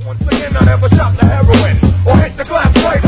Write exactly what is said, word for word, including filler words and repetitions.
Once again, I never shot the heroin or hit the glass plate